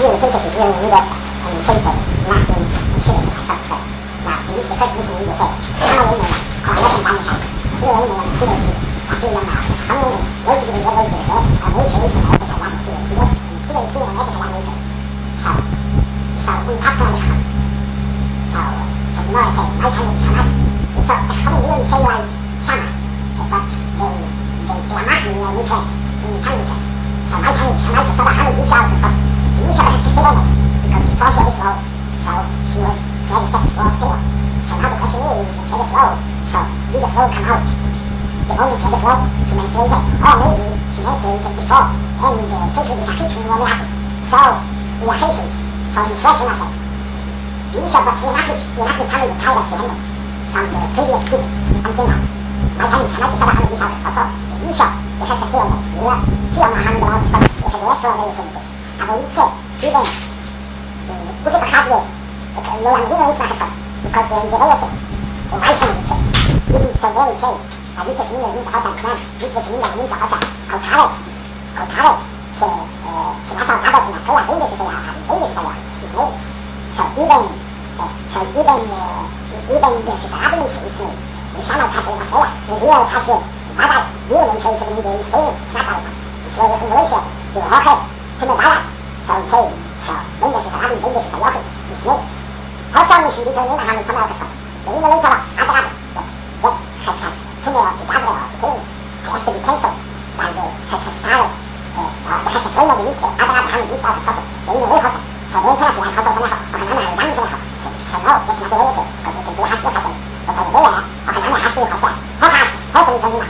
few cases is really needed and taken not in considered by some first. Now, in which the first mission leader said, coalition banishment, 필요한 내용은 필요하지. 다시 일어나. 전문은 열지기를 열어주면서 메이스 에이스나 이렇게 달라고 필요한 이렇게 달라고 있어요. So we talked about it. So you know I said, my time is Shamas. So they haven't really say like Shama, but they are not really misread in the time. So my time is Shamas, so how many Isha was supposed to? The Isha has to stay on it, because before she had it flow, so she had the status quo to stay on. So now the question is, when she had the flow, so did the flow come out? The moment she had the flow, she menstruated, or maybe she menstruated before, and the children is a fixing when we have it. So we are cases for menstruation of it. The Isha, but we're not becoming the power she handled from the previous week until now. My time is Shamas, so how many Isha was supposed to? The Isha, the has to stay on this. She don't know how many was supposed to. The rest of the way is in the book. Aber Nietzsche, Sieben, gute Bekannte, Leandino nicht machen fast, because there is a relative, Reichen Nietzsche, even so very say, Nietzsche Schmieder, Nietzsche Hauser, Knan, Nietzsche Schmieder, Nietzsche Hauser, Kautare, שנעשה אותה באופן אחר, 46 היה, so even בששרבים לפני, ושם הייתה שמפריע, והיא הייתה שבאדה, ביור לישראל שבני בישראל, סנאפ עליהם, so you can believe it, you okay, to the bala, so he say, so בין בששרבים, בין בששרבים, לפני, also משהו ביטונים, אני כמה אוקספס, ואם לא יתרה, אדרבה, that has to me of the governor of the king, has to be cancelled by the has the soil of the meter, adrada, han niet out of the in the way so then tell us like also from so no, that's not the way it is, because we can do hash look but over there, okay, I'm hash look also we can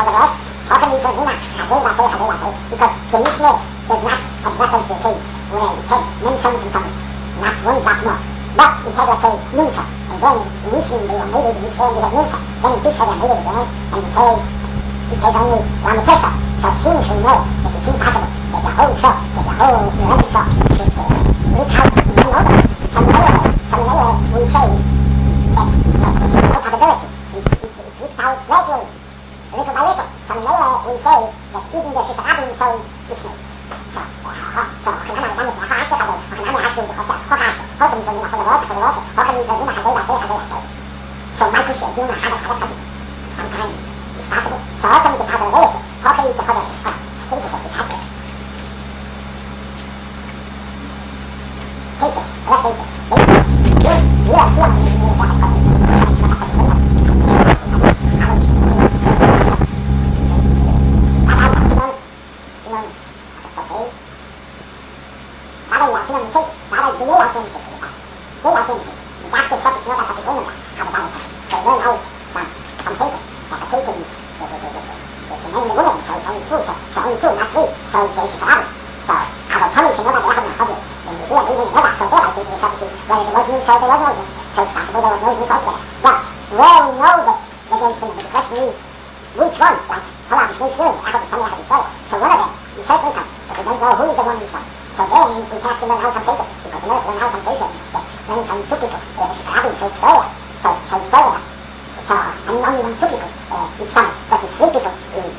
because the Mishnah does not have reference to a case where it had many sons and sons, not one drop more. But it had, let's say, Nunsa, and then in Nissan they were made in each one, they had Nunsa. Then in Tisha they made it again, and it has only Ramatesa. So since we know that it's impossible that the whole shop, that the whole 11 shop should leak out in one order, so anyway, we say that there's no probability. It leaks out gradually, little by little. So anyway, we say that even the Shisharabim so it's made. So خلينا نعمل في أخر عشرة كذا، وخلينا نعمل عشرة بخشة، خاصة من كلنا خذ الراس، وكان يفرجنا حزين. So ما كل شيء دون حدث sometimes it's possible. So also من كتاب الرئيس، هو كان يتقدر كيف تتحسن. كيف So there was no so it's possible there was no result there. But where we know that against the question is which one, like Halab is not sure, so one of them is certainly come, but we don't know who is the one we saw. So then we have to learn how to translate it, because in order to learn how to translation, that when it's only two people, she's having, so it's Goya, so it's Goya. So I mean only when two people, it's funny, but if three people,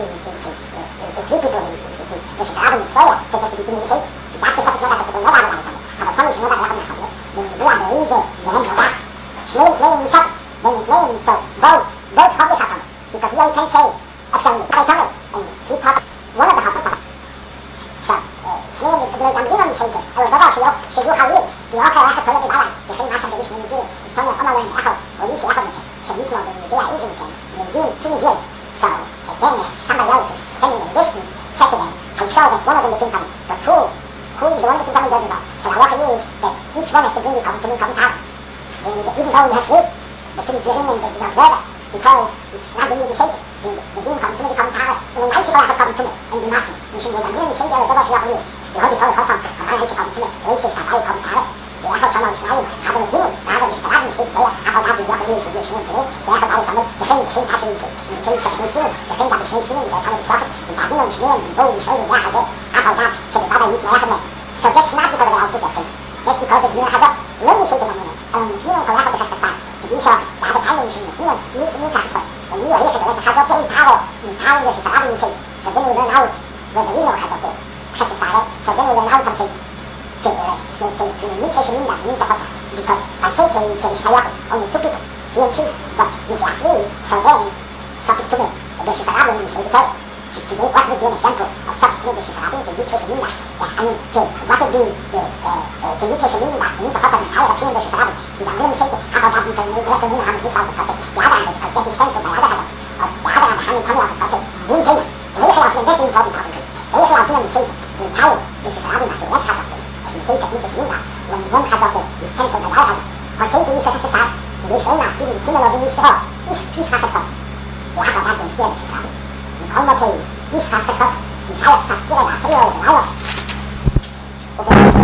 she's having, it's Goya, so it has to be communicated. That's the subject matter, but not about it. Aber kann ich nur daran machen, wenn ich will an der Insel, wir haben da, schnell playing shot, when you playing, so both hobbies happen, because here you can say, actually, I come and she thought, one of the hobbies. So, schnell mit der Gambino nicht denke, aber da war sie auch Hawitz, die auch hat tolle Bala, die fängt Mascha durch mit dir, ich soll ja immer wenn Echo, wo ich Echo mit, schon nicht nur den Idee ist mit dem zu mir. So, then somebody else is standing in the distance, said to them, I saw that one of them became coming, but who is the one that is coming doesn't know. So the halacha is that each one has to bring the commentary. Even though we have faith, the Tunisian and the observer, because it's not the need to say it. The game commentary, when I see what I have commentary, and the master, machine with a million say there, the Bashi of Leeds, the Holy Power Hossam, and I see commentary, races, and I commentary, the Echo Channel Schneider, have a deal, I have a Shabbat mistake there, I have a lot of ways to get Schneider, the Echo Bali Kamet, the thing Passion is, and the change of Schneider, the thing that the Schneider, the Echo Soccer, the Babylon Schneider, the Bowl Schneider, the Echo, I have that, so the Baba Yit Mechamed. So that's not because of the outfit of faith. That's because of the Hazard. When you say to them, you know, Kolaka has to start. To be so, the other time machine, you know, you sacrifice. When you are here to the Hazard, in power, which is allowing you say. So then we learn out where the real Hazard has to start. So then we learn out from Satan. because I think in Sayat only two people, he and she, but if they are three, so then subject to me, the Shisarabim is editor. What would be an example of subject to the Shisarabim to which Sheminda? I mean, what would be to which Sheminda means a person with higher option of the Shisarabim? The Anglo say, how about you can make reckon in how we found the Sasset? The other hand, because that is cancelled by other hand, or the other hand, how many Tommy of the Sasset, being taken. The Hegel of the important problem. The Hegel of the say, in Thai, the Shisarabim of the West has in the case of Mr. Sheminda, when one Hazard is cancelled by the other Hazard, or say to Mr. Hassasar, the Sheminda, even the similar of the Mr. is Hassasar. The other hand is here, Mr. Sheminda. In Kalmaki, is Hassasar, the Shayat Saskira, the Trio, the Island. Okay, so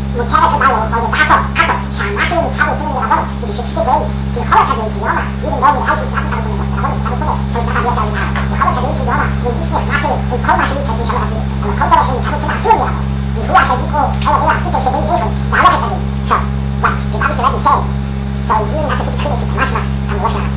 مكتبة الأول فوجد عطب شعماتي مكتبة طول من الأبر اللي شفتي كويس في خلق بيتي يوما يمكن دور العيش سنة كانت من الأبر مكتبة طول سوي سنة بيسا وينها في خلق بيتي يوما من اسمه ماتي ويكون عشان يكتب شغل عبدي أما كون دور عشان يكتب طول عطول من الأبر هو عشان يكون أنا دي وحكيت الشبين زيهم تعالوا كتبين سو بس يبقى مش راضي ساي سو يزيد الناس شو بتخلي شو سماشنا أم وشنا